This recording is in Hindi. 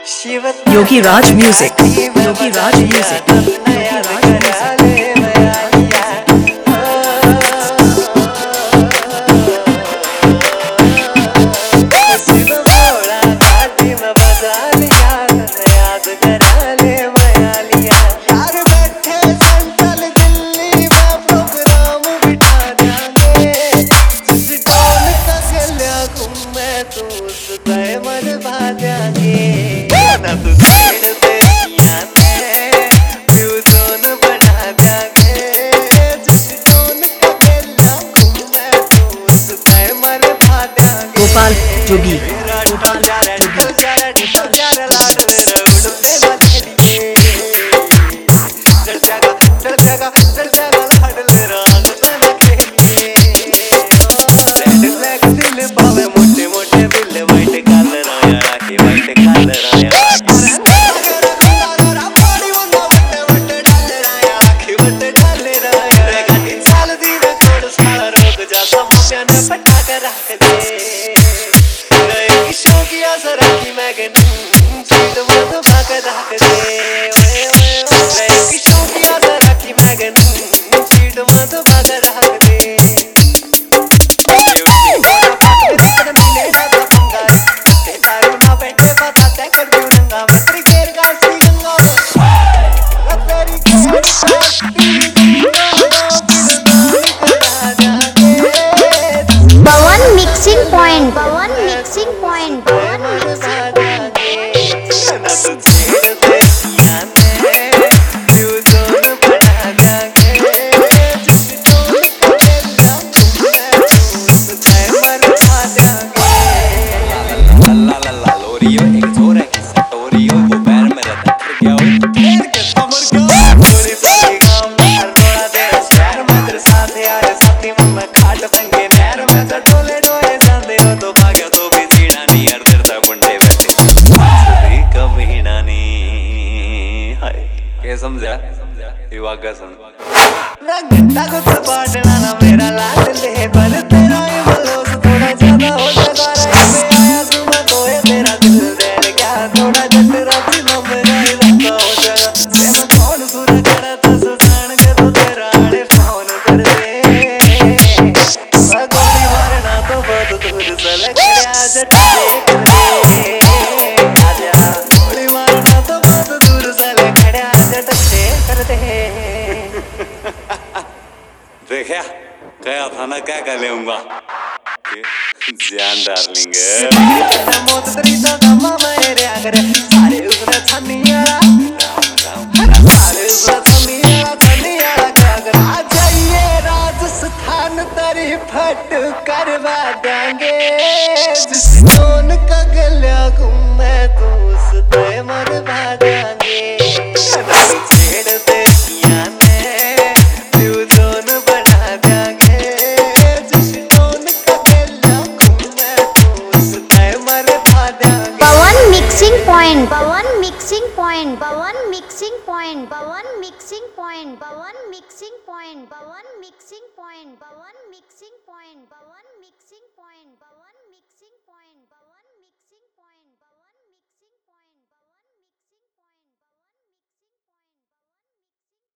Yogi Raj Music. Yogi Raj Music. Yogi Raj Music. Gopal जोगी समझा वागा सुन घंटा को तो बाटना ना मेरा लाल ले पर तेरा ये बलोस थोड़ा ज्यादा हो लगा रहा है आया सुना तो ये तेरा दिल दे क्या थोड़ा जतरा सी मेरा इरादा हो जाएगा से मैं कौन सुर करा था सुजान के तो तेरा आड़े फोन कर दे गोली मारना तो बहुत दूर से लग गया जट कर दे आजा गोली मारना तो बहुत दूर से लग गया जट करते देखा कहा था ना क्या कर लेऊंगा जान डार्लिंग मौत तेरी तो गमा मेरे आकर सारे उसने छनियारा सारे उसने छनियारा कर आ जाइए राजस्थान तेरी फट करवा देंगे जिस कौन का गला घूमे तो उस ते मरवा देंगे Bawan mixing point, Bawan mixing point, Bawan mixing point, Bawan mixing point, Bawan mixing point, Bawan mixing point, Bawan mixing point, Bawan